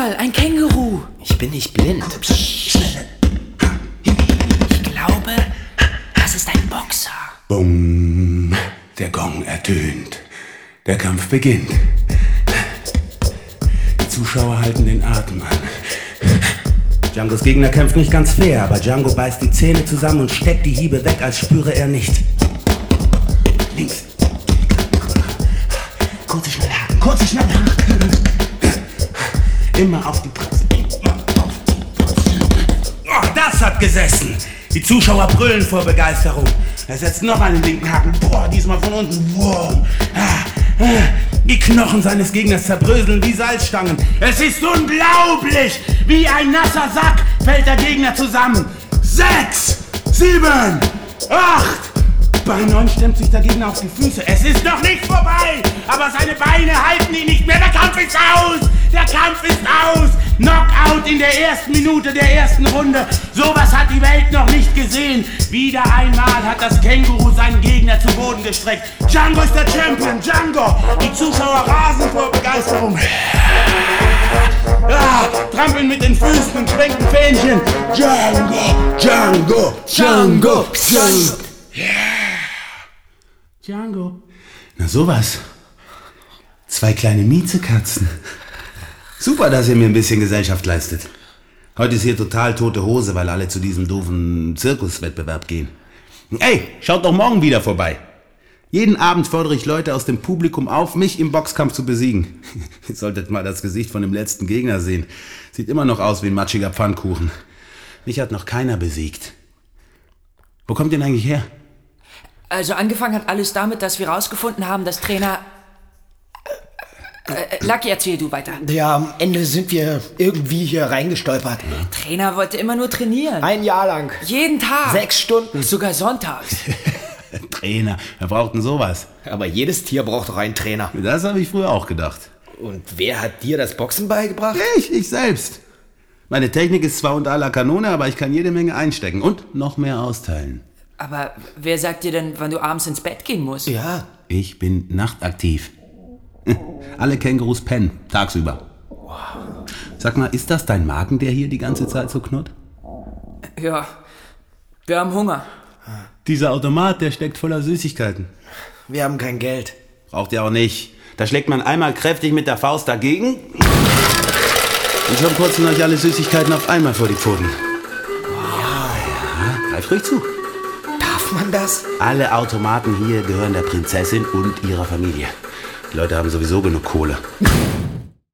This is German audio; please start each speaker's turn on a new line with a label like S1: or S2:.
S1: mal, ein Känguru.
S2: Ich bin nicht blind.
S1: Psst. Ich glaube, das ist ein Boxer.
S3: Bumm, der Gong ertönt. Der Kampf beginnt. Die Zuschauer halten den Atem an. Djangos Gegner kämpft nicht ganz fair, aber Django beißt die Zähne zusammen und steckt die Hiebe weg, als spüre er nicht. Links. Kurze, schnelle Haken. Kurze, schnelle Haken. Immer auf die Bremse. Oh, das hat gesessen. Die Zuschauer brüllen vor Begeisterung. Er setzt noch einen linken Haken. Boah, diesmal von unten. Wow. Die Knochen seines Gegners zerbröseln wie Salzstangen. Es ist unglaublich! Wie ein nasser Sack fällt der Gegner zusammen. 6, 7, 8. Bei 9 stemmt sich der Gegner auf die Füße. Es ist noch nicht vorbei, aber seine Beine halten ihn nicht mehr. Der Kampf ist aus! Der Kampf ist aus! Knockout in der ersten Minute der ersten Runde. Sowas hat die Welt noch nicht gesehen. Wieder einmal hat das Känguru seinen Gegner zu Boden gestreckt. Django ist der Champion, Django! Die Zuschauer rasen vor Begeisterung. Trampeln mit den Füßen und schwenken Fähnchen. Django, Django, Django, Django. Django. Na sowas. 2 kleine Miezekatzen. Super, dass ihr mir ein bisschen Gesellschaft leistet. Heute ist hier total tote Hose, weil alle zu diesem doofen Zirkuswettbewerb gehen. Ey, schaut doch morgen wieder vorbei. Jeden Abend fordere ich Leute aus dem Publikum auf, mich im Boxkampf zu besiegen. Ihr solltet mal das Gesicht von dem letzten Gegner sehen. Sieht immer noch aus wie ein matschiger Pfannkuchen. Mich hat noch keiner besiegt. Wo kommt ihr denn eigentlich her?
S1: Also angefangen hat alles damit, dass wir rausgefunden haben, dass Trainer... Lucky, erzähl du weiter.
S2: Ja, am Ende sind wir irgendwie hier reingestolpert.
S1: Trainer wollte immer nur trainieren.
S2: 1 Jahr lang.
S1: Jeden Tag.
S2: 6 Stunden.
S1: Sogar sonntags.
S3: Trainer, wer braucht denn sowas?
S2: Aber jedes Tier braucht doch einen Trainer.
S3: Das habe ich früher auch gedacht.
S2: Und wer hat dir das Boxen beigebracht?
S3: Ich selbst. Meine Technik ist zwar unter aller Kanone, aber ich kann jede Menge einstecken und noch mehr austeilen.
S1: Aber wer sagt dir denn, wann du abends ins Bett gehen musst?
S2: Ja.
S3: Ich bin nachtaktiv. Alle Kängurus pennen, tagsüber. Sag mal, ist das dein Magen, der hier die ganze Zeit so knurrt?
S1: Ja, wir haben Hunger.
S3: Dieser Automat, der steckt voller Süßigkeiten.
S2: Wir haben kein Geld.
S3: Braucht ihr auch nicht. Da schlägt man einmal kräftig mit der Faust dagegen und schon putzen euch alle Süßigkeiten auf einmal vor die Pfoten. Ja, greif ruhig zu.
S2: Darf man das?
S3: Alle Automaten hier gehören der Prinzessin und ihrer Familie. Die Leute haben sowieso genug Kohle.